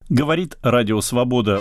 Говорит Радио Свобода.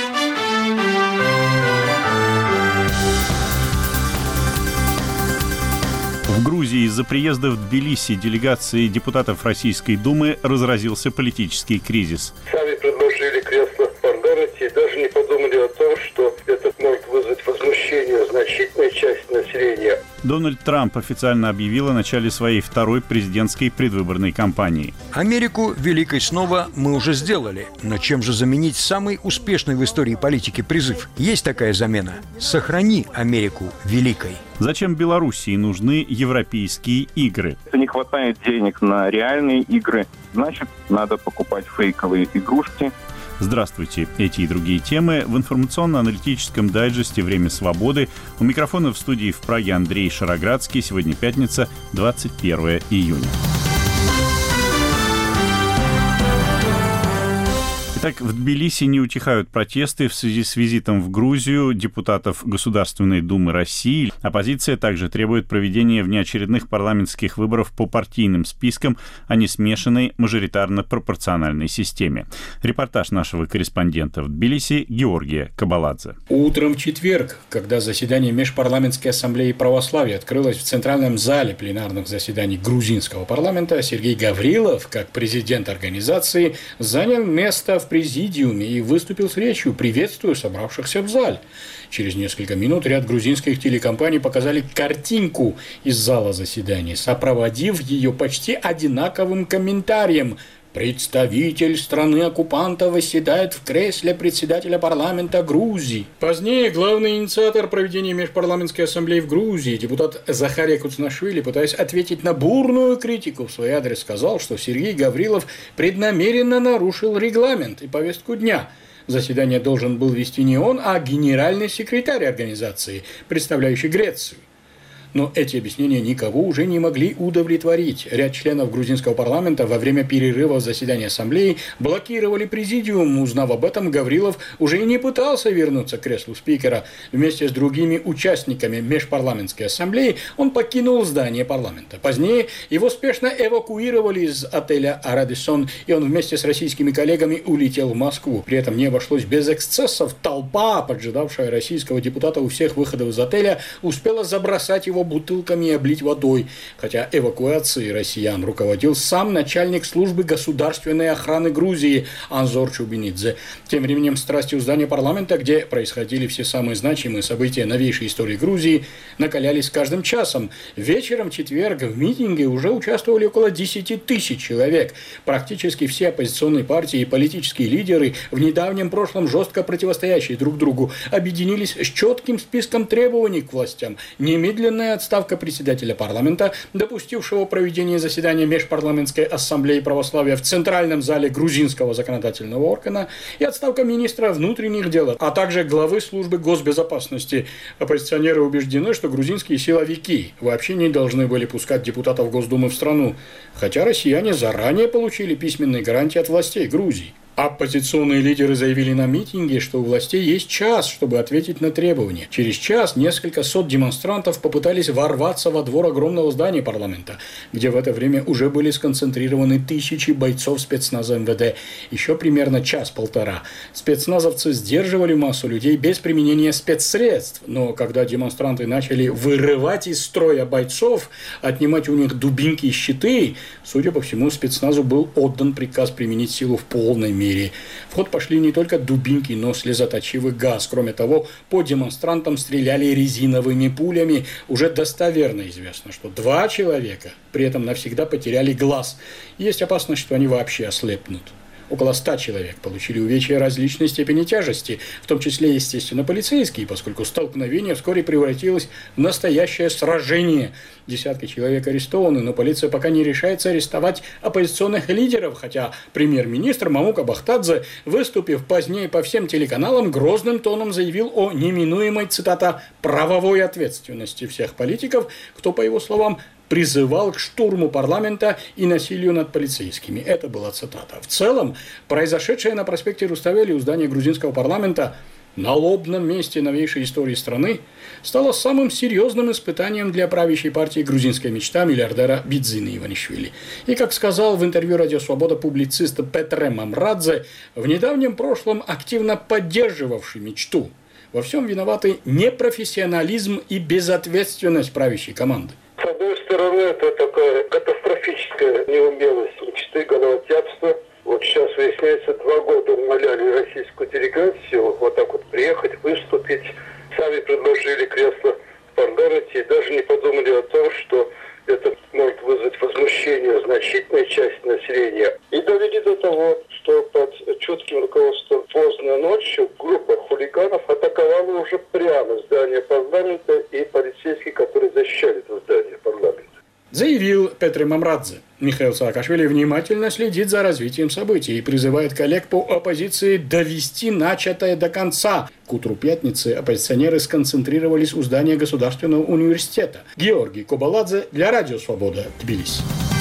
В Грузии из-за приезда в Тбилиси делегации депутатов Российской Думы разразился политический кризис. Сами предложили кресло в парламенте и даже не подумали о том, что это может вызвать возмущение значительной части населения. Дональд Трамп официально объявил о начале своей второй президентской предвыборной кампании. Америку великой снова мы уже сделали. Но чем же заменить самый успешный в истории политики призыв? Есть такая замена. Сохрани Америку великой. Зачем Белоруссии нужны европейские игры? Не хватает денег на реальные игры, значит, надо покупать фейковые игрушки. Здравствуйте. Эти и другие темы в информационно-аналитическом дайджесте «Время свободы». У микрофона в студии в Праге Андрей Шароградский. Сегодня пятница, 21 июня. Итак, в Тбилиси не утихают протесты в связи с визитом в Грузию депутатов Государственной Думы России. Оппозиция также требует проведения внеочередных парламентских выборов по партийным спискам, а не смешанной мажоритарно-пропорциональной системе. Репортаж нашего корреспондента в Тбилиси Георгия Кабаладзе. Утром в четверг, когда заседание Межпарламентской ассамблеи православия открылось в центральном зале пленарных заседаний грузинского парламента, Сергей Гаврилов, как президент организации, занял место в президиуме и выступил с речью, приветствуя собравшихся в зале. Через несколько минут ряд грузинских телекомпаний показали картинку из зала заседаний, сопроводив ее почти одинаковым комментарием: «Представитель страны-оккупанта восседает в кресле председателя парламента Грузии». Позднее главный инициатор проведения Межпарламентской ассамблеи в Грузии, депутат Захария Куцнашвили, пытаясь ответить на бурную критику в свой адрес, сказал, что Сергей Гаврилов преднамеренно нарушил регламент и повестку дня. Заседание должен был вести не он, а генеральный секретарь организации, представляющий Грецию. Но эти объяснения никого уже не могли удовлетворить. Ряд членов грузинского парламента во время перерыва в заседании ассамблеи блокировали президиум. Узнав об этом, Гаврилов уже и не пытался вернуться к креслу спикера. Вместе с другими участниками Межпарламентской ассамблеи он покинул здание парламента. Позднее его спешно эвакуировали из отеля «Радиссон», и он вместе с российскими коллегами улетел в Москву. При этом не обошлось без эксцессов. Толпа, поджидавшая российского депутата у всех выходов из отеля, успела забросать его бутылками и облить водой, хотя эвакуацией россиян руководил сам начальник службы государственной охраны Грузии Анзор Чубинидзе. Тем временем страсти у здания парламента, где происходили все самые значимые события новейшей истории Грузии, накалялись с каждым часом. Вечером в четверг в митинге уже участвовали около 10 тысяч человек. Практически все оппозиционные партии и политические лидеры, в недавнем прошлом жестко противостоящие друг другу, объединились с четким списком требований к властям. Немедленная отставка председателя парламента, допустившего проведение заседания Межпарламентской ассамблеи православия в центральном зале грузинского законодательного органа, и отставка министра внутренних дел, а также главы службы госбезопасности. Оппозиционеры убеждены, что грузинские силовики вообще не должны были пускать депутатов Госдумы в страну, хотя россияне заранее получили письменные гарантии от властей Грузии. Оппозиционные лидеры заявили на митинге, что у властей есть час, чтобы ответить на требования. Через час несколько сот демонстрантов попытались ворваться во двор огромного здания парламента, где в это время уже были сконцентрированы тысячи бойцов спецназа МВД. Еще примерно час-полтора спецназовцы сдерживали массу людей без применения спецсредств. Но когда демонстранты начали вырывать из строя бойцов, отнимать у них дубинки и щиты, судя по всему, спецназу был отдан приказ применить силу в полной мере. В ход пошли не только дубинки, но слезоточивый газ. Кроме того, по демонстрантам стреляли резиновыми пулями. Уже достоверно известно, что 2 человека при этом навсегда потеряли глаз. Есть опасность, что они вообще ослепнут. Около 100 человек получили увечья различной степени тяжести, в том числе, естественно, полицейские, поскольку столкновение вскоре превратилось в настоящее сражение. Десятки человек арестованы, но полиция пока не решается арестовать оппозиционных лидеров, хотя премьер-министр Мамука Бахтадзе, выступив позднее по всем телеканалам, грозным тоном заявил о неминуемой, цитата, «правовой ответственности всех политиков», кто, по его словам, призывал к штурму парламента и насилию над полицейскими. Это была цитата. В целом, произошедшее на проспекте Руставели у здания грузинского парламента на лобном месте новейшей истории страны, стало самым серьезным испытанием для правящей партии «Грузинская мечта» миллиардера Бидзины Иванишвили. И, как сказал в интервью «Радио Свобода» публицист Петре Мамрадзе, в недавнем прошлом активно поддерживавший мечту, во всем виноваты непрофессионализм и безответственность правящей команды. С одной стороны, это такая катастрофическая неумелость мечты, головотяпство. Вот сейчас выясняется, 2 года умоляли российскую делегацию вот так вот приехать, выступить. Сами предложили кресло в парламенте и даже не подумали о том, что это может вызвать возмущение значительной части населения. И довели до того, что под чутким руководством поздно ночью группа хулиганов атаковала уже прямо здание парламента и полицейские, которые защищали это здание парламента. Заявил Петре Мамрадзе. Михаил Саакашвили внимательно следит за развитием событий и призывает коллег по оппозиции довести начатое до конца. К утру пятницы оппозиционеры сконцентрировались у здания Государственного университета. Георгий Кобаладзе для Радио Свобода, Тбилиси.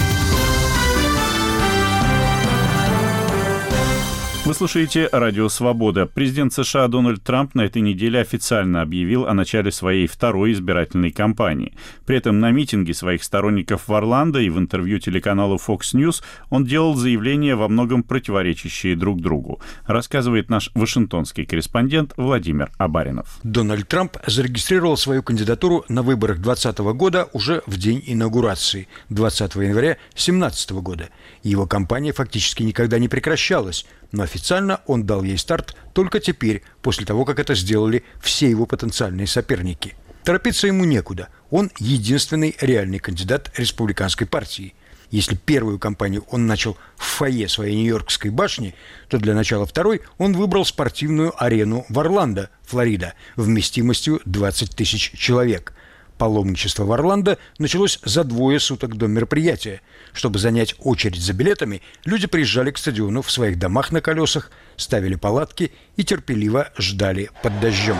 Вы слушаете «Радио Свобода». Президент США Дональд Трамп на этой неделе официально объявил о начале своей второй избирательной кампании. При этом на митинге своих сторонников в Орландо и в интервью телеканалу Fox News он делал заявления, во многом противоречащие друг другу, рассказывает наш вашингтонский корреспондент Владимир Абаринов. Дональд Трамп зарегистрировал свою кандидатуру на выборах 2020 года уже в день инаугурации, 20 января 2017 года. Его кампания фактически никогда не прекращалась, но официально он дал ей старт только теперь, после того, как это сделали все его потенциальные соперники. Торопиться ему некуда. Он единственный реальный кандидат республиканской партии. Если первую кампанию он начал в фойе своей Нью-Йоркской башни, то для начала второй он выбрал спортивную арену в Орландо, Флорида, вместимостью 20 тысяч человек. Паломничество в Орландо началось за 2 суток до мероприятия. Чтобы занять очередь за билетами, люди приезжали к стадиону в своих домах на колесах, ставили палатки и терпеливо ждали под дождем.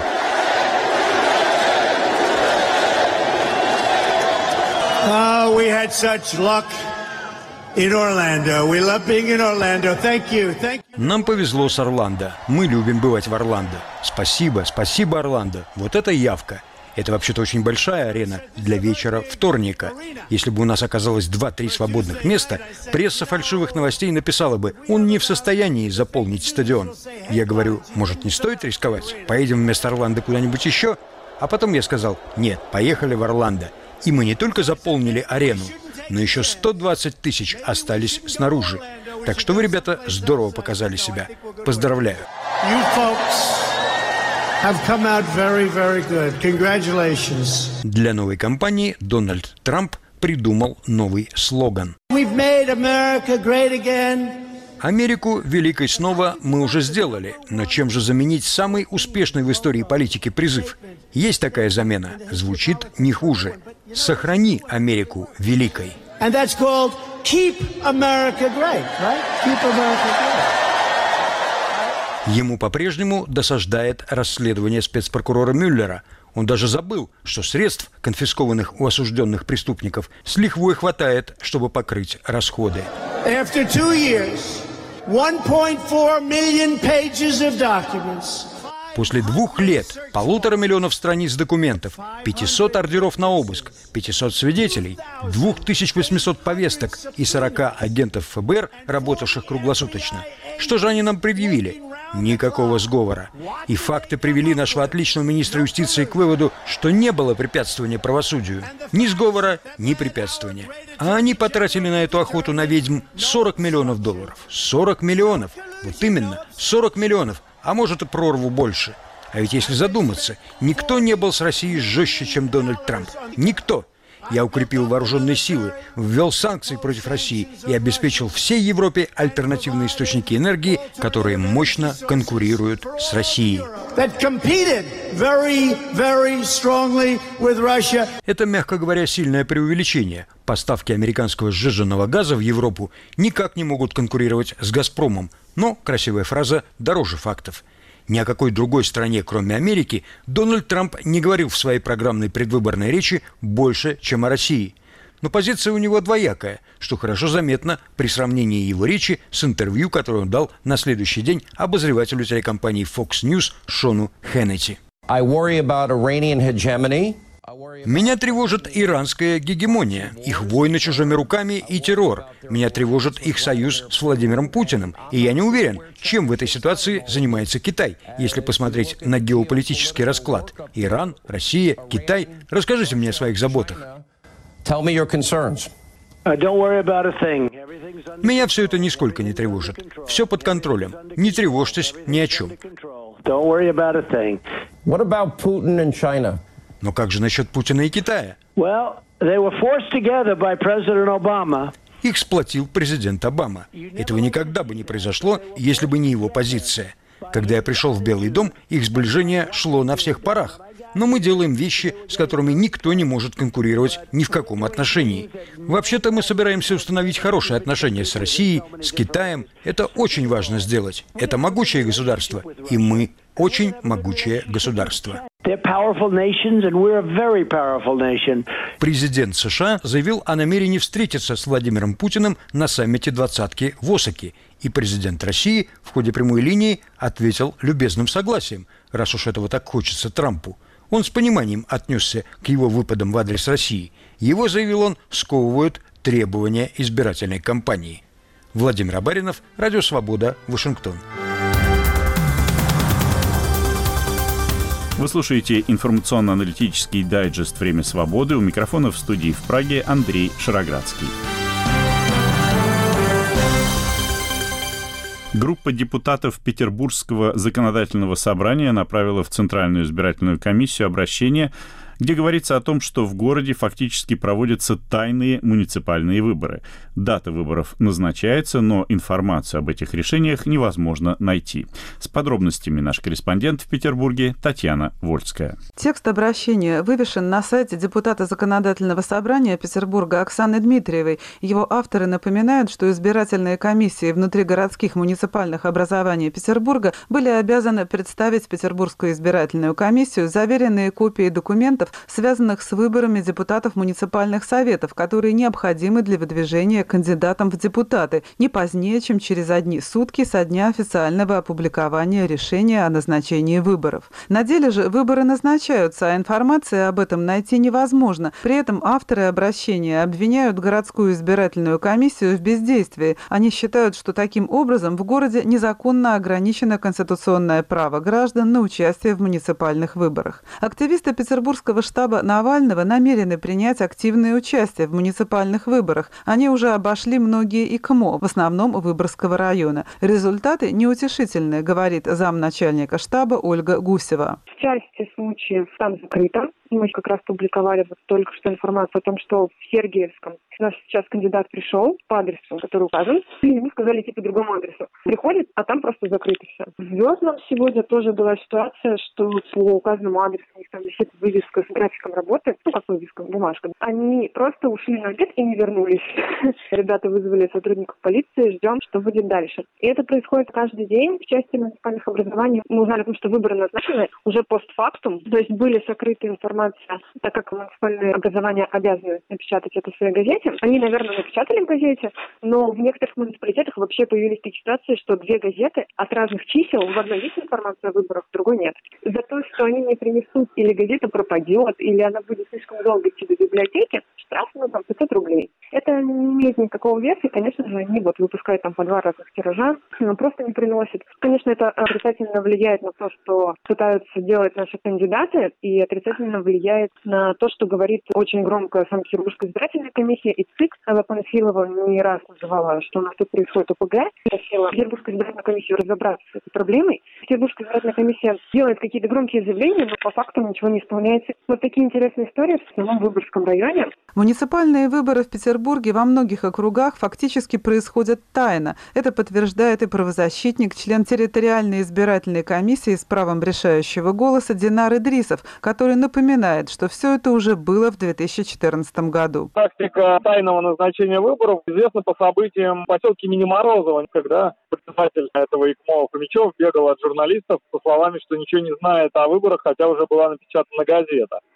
We had such luck in Orlando. We love being in Orlando. Thank you. Нам повезло с Орландо. Мы любим бывать в Орландо. Спасибо, Орландо. Вот это явка. Это вообще-то очень большая арена для вечера вторника. Если бы у нас оказалось 2-3 свободных места, пресса фальшивых новостей написала бы: он не в состоянии заполнить стадион. Я говорю: может, не стоит рисковать? Поедем вместо Орландо куда-нибудь еще? А потом я сказал: нет, поехали в Орландо. И мы не только заполнили арену, но еще 120 тысяч остались снаружи. Так что вы, ребята, здорово показали себя. Поздравляю. Для новой кампании Дональд Трамп придумал новый слоган. Америку великой снова мы уже сделали, но чем же заменить самый успешный в истории политики призыв? Есть такая замена, звучит не хуже. Сохрани Америку великой. Ему по-прежнему досаждает расследование спецпрокурора Мюллера. Он даже забыл, что средств, конфискованных у осужденных преступников, с лихвой хватает, чтобы покрыть расходы. После 2 лет, 1,5 миллиона страниц документов, 500 ордеров на обыск, 500 свидетелей, 2800 повесток и 40 агентов ФБР, работавших круглосуточно. Что же они нам предъявили? Никакого сговора. И факты привели нашего отличного министра юстиции к выводу, что не было препятствования правосудию. Ни сговора, ни препятствования. А они потратили на эту охоту на ведьм $40 миллионов. 40 миллионов. Вот именно, 40 миллионов. А может и прорву больше. А ведь если задуматься, никто не был с Россией жестче, чем Дональд Трамп. Никто. Я укрепил вооруженные силы, ввел санкции против России и обеспечил всей Европе альтернативные источники энергии, которые мощно конкурируют с Россией. Это, мягко говоря, сильное преувеличение. Поставки американского сжиженного газа в Европу никак не могут конкурировать с «Газпромом». Но красивая фраза дороже фактов. Ни о какой другой стране, кроме Америки, Дональд Трамп не говорил в своей программной предвыборной речи больше, чем о России. Но позиция у него двоякая, что хорошо заметно при сравнении его речи с интервью, которое он дал на следующий день обозревателю телекомпании Fox News Шону Хеннети. Меня тревожит иранская гегемония, их войны чужими руками и террор. Меня тревожит их союз с Владимиром Путиным. И я не уверен, чем в этой ситуации занимается Китай, если посмотреть на геополитический расклад. Иран, Россия, Китай. Расскажите мне о своих заботах. Меня все это нисколько не тревожит. Все под контролем. Не тревожьтесь ни о чем. Но как же насчет Путина и Китая? Их сплотил президент Обама. Этого никогда бы не произошло, если бы не его позиция. Когда я пришел в Белый дом, их сближение шло на всех парах. Но мы делаем вещи, с которыми никто не может конкурировать ни в каком отношении. Вообще-то мы собираемся установить хорошие отношения с Россией, с Китаем. Это очень важно сделать. Это могучее государство. И мы очень могучее государство. Президент США заявил о намерении встретиться с Владимиром Путиным на саммите «двадцатки» в Осаке. И президент России в ходе прямой линии ответил любезным согласием, раз уж этого так хочется Трампу. Он с пониманием отнесся к его выпадам в адрес России. Его, заявил он, сковывают требования избирательной кампании. Владимир Абаринов, Радио Свобода, Вашингтон. Вы слушаете информационно-аналитический дайджест «Время свободы». У микрофона в студии в Праге Андрей Шароградский. Группа депутатов Петербургского законодательного собрания направила в Центральную избирательную комиссию обращение, где говорится о том, что в городе фактически проводятся тайные муниципальные выборы. Дата выборов назначается, но информацию об этих решениях невозможно найти. С подробностями наш корреспондент в Петербурге Татьяна Вольская. Текст обращения вывешен на сайте депутата Законодательного собрания Петербурга Оксаны Дмитриевой. Его авторы напоминают, что избирательные комиссии внутригородских муниципальных образований Петербурга были обязаны представить в Петербургскую избирательную комиссию заверенные копии документов, связанных с выборами депутатов муниципальных советов, которые необходимы для выдвижения кандидатам в депутаты не позднее, чем через 1 сутки со дня официального опубликования решения о назначении выборов. На деле же выборы назначаются, а информации об этом найти невозможно. При этом авторы обращения обвиняют городскую избирательную комиссию в бездействии. Они считают, что таким образом в городе незаконно ограничено конституционное право граждан на участие в муниципальных выборах. Активисты Петербургского штаба Навального намерены принять активное участие в муниципальных выборах. Они уже обошли многие ИКМО, в основном Выборгского района. Результаты неутешительные, говорит замначальника штаба Ольга Гусева. В части случаев там закрыто. Мы как раз публиковали вот только что информацию о том, что в Сергиевском у нас сейчас кандидат пришел по адресу, который указан, и ему сказали идти по другому адресу. Приходит, а там просто закрыто все. В Звездном сегодня тоже была ситуация, что по указанному адресу у них там висит вывеска с графиком работы, как вывеска, бумажка. Они просто ушли на обед и не вернулись. Ребята вызвали сотрудников полиции, ждем, что будет дальше. И это происходит каждый день в части муниципальных образований. Мы узнали о том, что выборы назначены уже постфактум, то есть были сокрыты информация, так как муниципальные образования обязаны напечатать это в своей газете. Они, наверное, напечатали в газете, но в некоторых муниципалитетах вообще появились такие ситуации, что 2 газеты от разных чисел, в одной есть информация о выборах, в другой нет. За то, что они не принесут, или газета пропадет, или она будет слишком долго идти до библиотеки, штраф на 500 рублей. Это не имеет никакого веса, и, конечно же, они выпускают там по 2 разных тиража, но просто не приносят. Конечно, это отрицательно влияет на то, что пытаются делать наши кандидаты, и отрицательно влияет на то, что говорит очень громко сама Петербургская избирательная комиссия и ЦИК. Панфилова не раз называла, что у нас тут происходит ОПГ. Просила Петербургскую избирательную комиссию разобраться с этой проблемой. Петербургская избирательная комиссия делает какие-то громкие заявления, но по факту ничего не исполняется. Вот такие интересные истории в самом Выборгском районе. Муниципальные выборы в Петербурге во многих округах фактически происходят тайно. Это подтверждает и правозащитник, член территориальной избирательной комиссии с правом решающего голоса Динар Идрисов, который напоминает, что все это уже было в 2014 году. Практика тайного назначения выборов известна по событиям в поселке Мини-Морозово, когда председатель этого ИКМО Фомичев бегал от журналистов со словами, что ничего не знает о выборах, хотя уже была напечатана газета.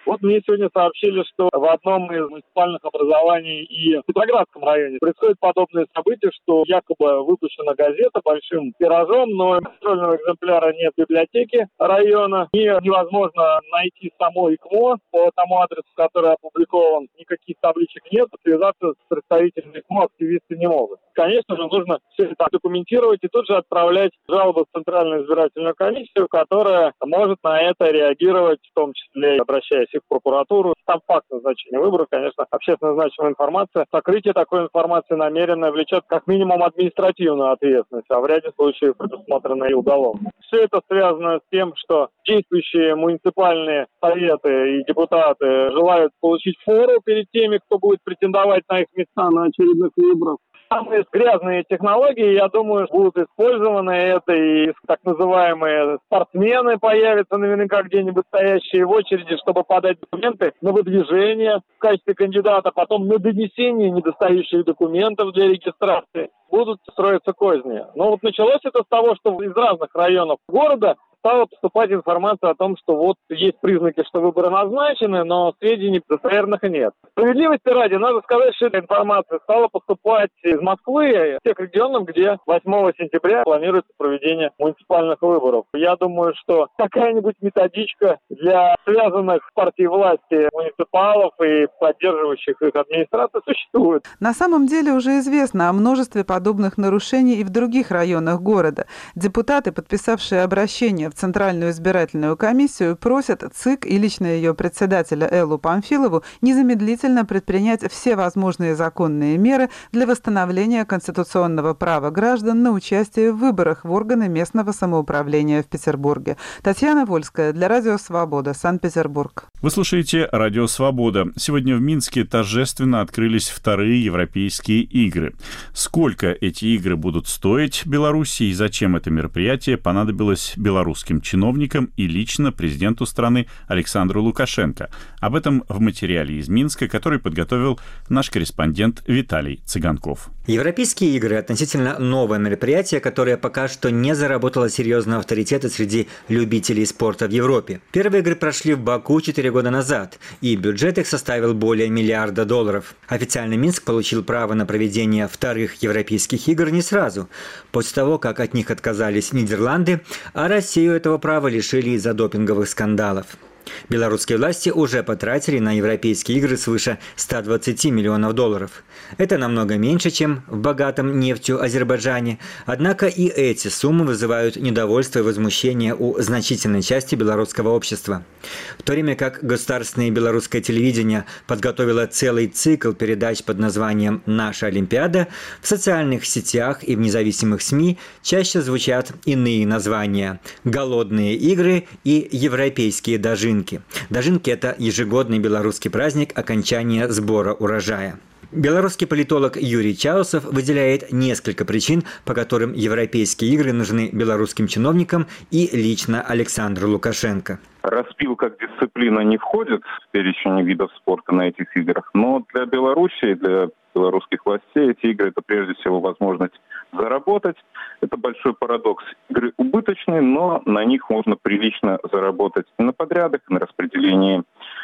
Вот мне сегодня сообщили, что в одном из муниципальных образований и в Петроградском районе происходит подобное событие, что якобы выпущена газета большим тиражом, но контрольного экземпляра нет в библиотеке района, и невозможно найти само ИКМО по тому адресу, который опубликован, никаких табличек нет, связаться с представителями ИКМО активисты не могут. Конечно же, нужно все это документировать и тут же отправлять жалобу в Центральную избирательную комиссию, которая может на это реагировать, в том числе обращаясь и в прокуратуру. Сам факт назначения выборов, конечно, общественно значимая информация. Сокрытие такой информации намеренно влечет как минимум административную ответственность, а в ряде случаев предусмотрено и уголовно. Все это связано с тем, что действующие муниципальные советы и депутаты желают получить фору перед теми, кто будет претендовать на их места на очередных выборах. Самые грязные технологии, я думаю, будут использованы. Это и так называемые спортсмены появятся наверняка где-нибудь стоящие в очереди, чтобы подать документы на выдвижение в качестве кандидата, потом на донесение недостающих документов для регистрации. Будут строиться козни. Но вот началось это с того, что из разных районов города стала поступать информация о том, что вот есть признаки, что выборы назначены, но сведений достоверных нет. Справедливости ради, надо сказать, что эта информация стала поступать из Москвы, из тех регионов, где 8 сентября планируется проведение муниципальных выборов. Я думаю, что какая-нибудь методичка для связанных с партией власти муниципалов и поддерживающих их администраций существует. На самом деле уже известно о множестве подобных нарушений и в других районах города. Депутаты, подписавшие обращение в Центральную избирательную комиссию, просят ЦИК и лично ее председателя Эллу Памфилову незамедлительно предпринять все возможные законные меры для восстановления конституционного права граждан на участие в выборах в органы местного самоуправления в Петербурге. Татьяна Вольская для Радио Свобода, Санкт-Петербург. Вы слушаете Радио Свобода. Сегодня в Минске торжественно открылись вторые европейские игры. Сколько эти игры будут стоить Беларуси и зачем это мероприятие понадобилось белорусским чиновникам и лично президенту страны Александру Лукашенко? Об этом в материале из Минска, который подготовил наш корреспондент Виталий Цыганков. Европейские игры – относительно новое мероприятие, которое пока что не заработало серьезного авторитета среди любителей спорта в Европе. Первые игры прошли в Баку 4 года назад, и бюджет их составил более $1 миллиарда. Официально Минск получил право на проведение вторых европейских игр не сразу, после того, как от них отказались Нидерланды, а Россию этого права лишили из-за допинговых скандалов. Белорусские власти уже потратили на европейские игры свыше $120 миллионов. Это намного меньше, чем в богатом нефтью Азербайджане, однако и эти суммы вызывают недовольство и возмущение у значительной части белорусского общества. В то время как государственное белорусское телевидение подготовило целый цикл передач под названием «Наша Олимпиада», в социальных сетях и в независимых СМИ чаще звучат иные названия – «Голодные игры» и «Европейские дожинки». Дожинки – это ежегодный белорусский праздник окончания сбора урожая. Белорусский политолог Юрий Чаусов выделяет несколько причин, по которым европейские игры нужны белорусским чиновникам и лично Александру Лукашенко. Распилка как дисциплина не входит в перечень видов спорта на этих играх, но для Беларуси, для белорусских властей эти игры – это прежде всего возможность заработать. Это большой парадокс. Игры убыточные, но на них можно прилично заработать и на подрядах, и на распределении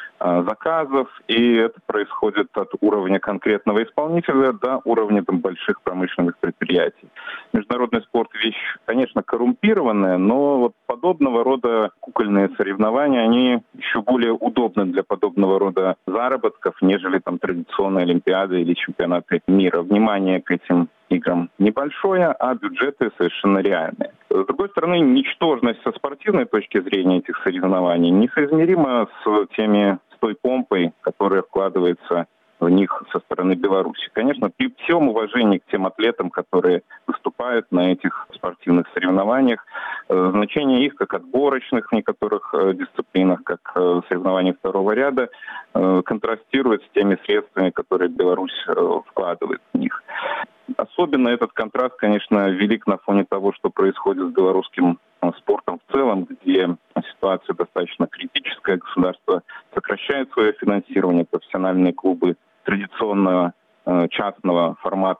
заказов, и это происходит от уровня конкретного исполнителя до уровня больших промышленных предприятий. Международный спорт – вещь, конечно, коррумпированная, но вот подобного рода кукольные соревнования, они еще более удобны для подобного рода заработков, нежели там традиционные олимпиады или чемпионаты мира. Внимание к этим играм небольшое, а бюджеты совершенно реальные. С другой стороны, ничтожность со спортивной точки зрения этих соревнований несоизмерима с той помпой, которая вкладывается в них со стороны Беларуси. Конечно, при всем уважении к тем атлетам, которые выступают на этих спортивных соревнованиях, значение их как отборочных в некоторых дисциплинах, как соревнований второго ряда, контрастирует с теми средствами, которые Беларусь вкладывает в них. Особенно этот контраст, конечно, велик на фоне того, что происходит с белорусским спортом в целом, где ситуация достаточно критическая. Государство сокращает свое финансирование, профессиональные клубы традиционного частного формата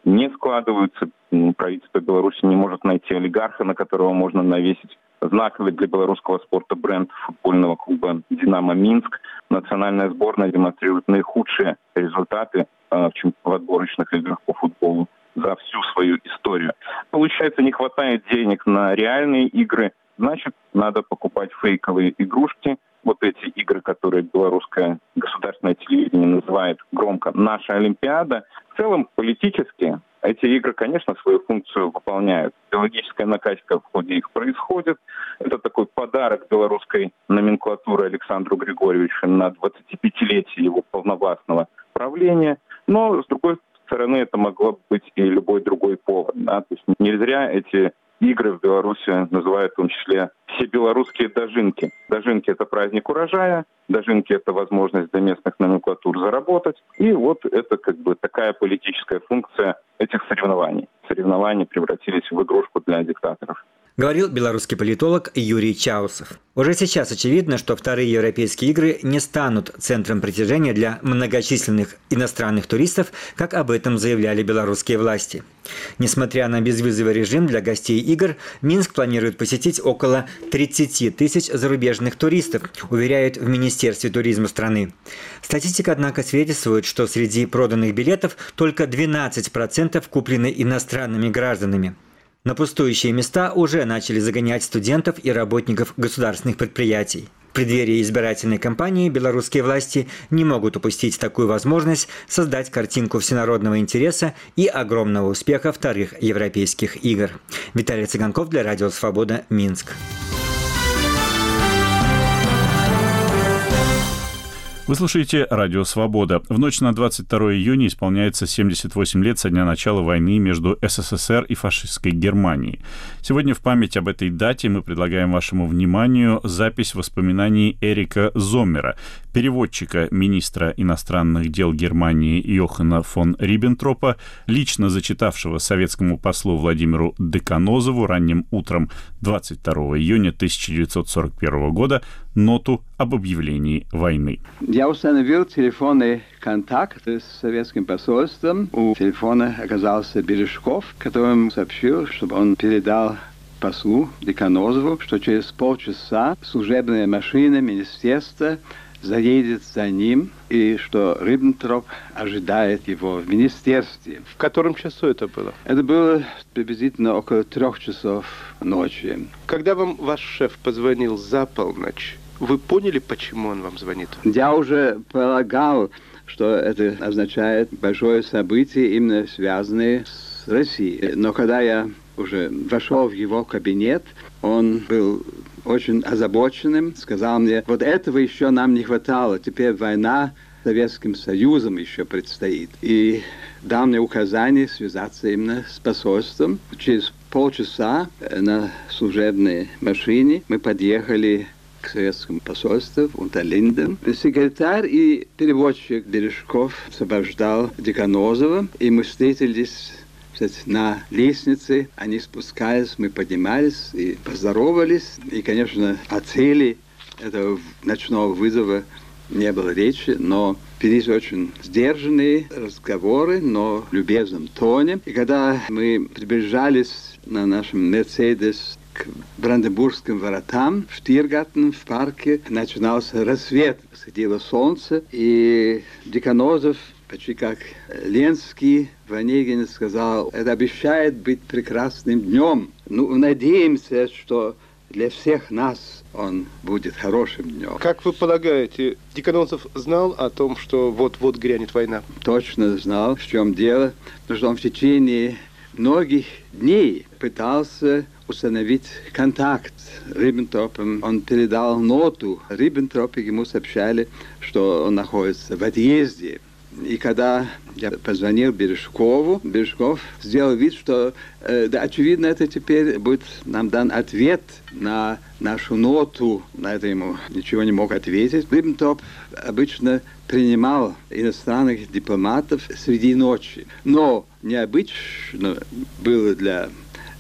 не складываются. Правительство Беларуси не может найти олигарха, на которого можно навесить знаковый для белорусского спорта бренд футбольного клуба «Динамо Минск». Национальная сборная демонстрирует наихудшие результаты в отборочных играх по футболу за всю свою историю. Получается, не хватает денег на реальные игры, значит, надо покупать фейковые игрушки. Вот эти игры, которые белорусское государственное телевидение называет громко «Наша Олимпиада». В целом, политически эти игры, конечно, свою функцию выполняют. Идеологическая накачка в ходе их происходит. Это такой подарок белорусской номенклатуры Александру Григорьевичу на 25-летие его полновластного правления. Но, с другой стороны, это могло быть и любой другой повод. Да? То есть не зря эти игры в Беларуси называют в том числе все белорусские дожинки. Дожинки – это праздник урожая, дожинки – это возможность для местных номенклатур заработать. И вот это как бы такая политическая функция этих соревнований. Соревнования превратились в игрушку для диктаторов. Говорил белорусский политолог Юрий Чаусов. Уже сейчас очевидно, что вторые европейские игры не станут центром притяжения для многочисленных иностранных туристов, как об этом заявляли белорусские власти. Несмотря на безвизовый режим для гостей игр, Минск планирует посетить около 30 тысяч зарубежных туристов, уверяют в Министерстве туризма страны. Статистика, однако, свидетельствует, что среди проданных билетов только 12% куплены иностранными гражданами. На пустующие места уже начали загонять студентов и работников государственных предприятий. В преддверии избирательной кампании белорусские власти не могут упустить такую возможность создать картинку всенародного интереса и огромного успеха вторых европейских игр. Виталий Цыганков для Радио Свобода, Минск. Вы слушаете «Радио Свобода». В ночь на 22 июня исполняется 78 лет со дня начала войны между СССР и фашистской Германией. Сегодня в память об этой дате мы предлагаем вашему вниманию запись воспоминаний Эрика Зоммера, переводчика министра иностранных дел Германии Йохана фон Риббентропа, лично зачитавшего советскому послу Владимиру Деканозову ранним утром 22 июня 1941 года ноту об объявлении войны. Я установил телефонный контакт с советским посольством. У телефона оказался Бережков, которому сообщил, чтобы он передал послу Деканозову, что через полчаса служебная машина министерства заедет за ним, и что Риббентроп ожидает его в министерстве. В котором часу это было? Это было приблизительно около 3 часов ночи. Когда вам ваш шеф позвонил за полночь, вы поняли, почему он вам звонит? Я уже полагал, что это означает большое событие, именно связанное с Россией. Но когда я уже вошел в его кабинет, он был очень озабоченным, сказал мне, вот этого еще нам не хватало, теперь война с Советским Союзом еще предстоит. И дал мне указание связаться именно с посольством. Через полчаса на служебной машине мы подъехали к советскому посольству в Унтерлинден. Секретарь и переводчик Бережков сопровождал Деканозова, и мы встретились на лестнице. Они спускались, мы поднимались и поздоровались. И, конечно, о цели этого ночного вызова не было речи, но велись очень сдержанные разговоры, но в любезном тоне. И когда мы приближались на нашем «Мерседес» к Бранденбургским воротам, в Штиргартен, в парке, начинался рассвет. Садило солнце, и Деканозов, почти как Ленский, в Онегине сказал, это обещает быть прекрасным днем. Ну, надеемся, что для всех нас он будет хорошим днем. Как вы полагаете, Деканозов знал о том, что вот-вот грянет война? Точно знал, в чем дело, потому что он в течение многих дней пытался установить контакт с Риббентропом. Он передал ноту Риббентропу, ему сообщали, что он находится в отъезде. И когда я позвонил Бережкову, Бережков сделал вид, что, да, очевидно, это теперь будет нам дан ответ на нашу ноту. На это ему ничего не мог ответить. Риббентроп обычно принимал иностранных дипломатов среди ночи. Но необычно было для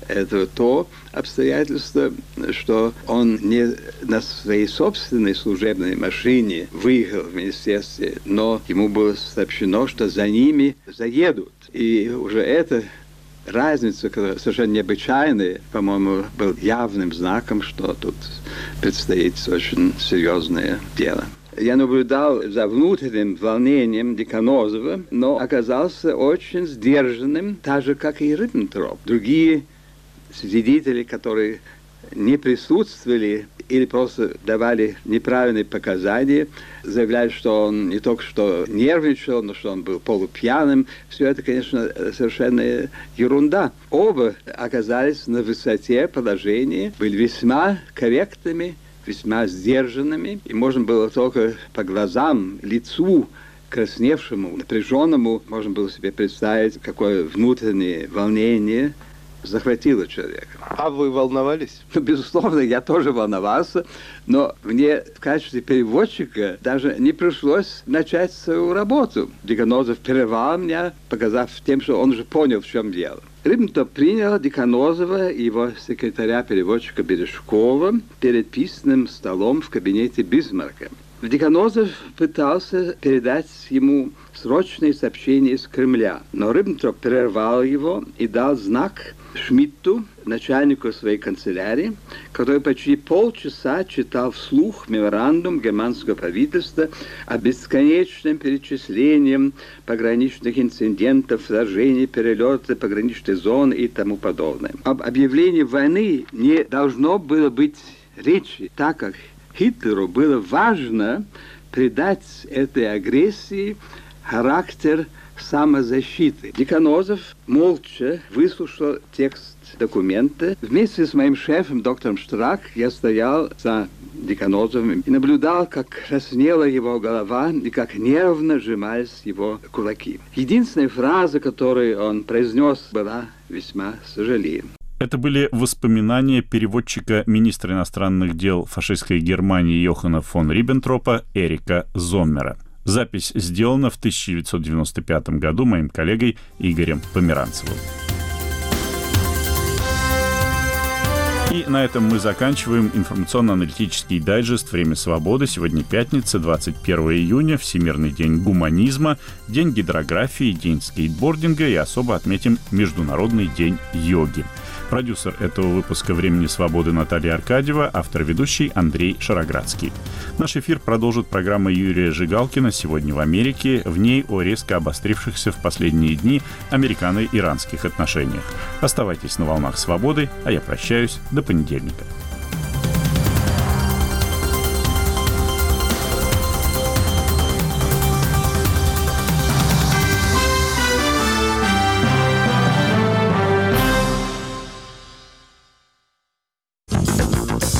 это то обстоятельство, что он не на своей собственной служебной машине выехал в министерстве, но ему было сообщено, что за ними заедут. И уже эта разница, которая совершенно необычайная, по-моему, был явным знаком, что тут предстоит очень серьезное дело. Я наблюдал за внутренним волнением Деканозова, но оказался очень сдержанным, так же, как и Риббентроп. Другие свидетели, которые не присутствовали или просто давали неправильные показания, заявляли, что он не только что нервничал, но что он был полупьяным. Все это, конечно, совершенно ерунда. Оба оказались на высоте положения, были весьма корректными, весьма сдержанными, и можно было только по глазам, лицу, красневшему, напряженному, можно было себе представить, какое внутреннее волнение захватило человека. А вы волновались? Безусловно, я тоже волновался, но мне в качестве переводчика даже не пришлось начать свою работу. Деканозов прервал меня, показав тем, что он уже понял, в чем дело. Риббентроп принял Деканозова и его секретаря-переводчика Бережкова перед письменным столом в кабинете Бисмарка. Деканозов пытался передать ему срочные сообщения из Кремля, но Риббентроп прервал его и дал знак Шмидту, начальнику своей канцелярии, который почти полчаса читал вслух меморандум германского правительства о бесконечном перечислении пограничных инцидентов, вторжений, перелета пограничной зоны и тому подобное. Об объявлении войны не должно было быть речи, так как Гитлеру было важно придать этой агрессии характер самозащиты. Деканозов молча выслушал текст документа. Вместе с моим шефом, доктором Штрак, я стоял за Деканозовым и наблюдал, как краснела его голова и как нервно сжимались его кулаки. Единственная фраза, которую он произнес, была весьма сожалеем. Это были воспоминания переводчика министра иностранных дел фашистской Германии Йохана фон Риббентропа Эрика Зоммера. Запись сделана в 1995 году моим коллегой Игорем Померанцевым. И на этом мы заканчиваем информационно-аналитический дайджест «Время свободы». Сегодня пятница, 21 июня, Всемирный день гуманизма, день гидрографии, день скейтбординга и особо отметим Международный день йоги. Продюсер этого выпуска «Времени свободы» Наталья Аркадьева, автор-ведущий Андрей Шароградский. Наш эфир продолжит программа Юрия Жигалкина «Сегодня в Америке». В ней о резко обострившихся в последние дни американо-иранских отношениях. Оставайтесь на волнах свободы, а я прощаюсь до понедельника.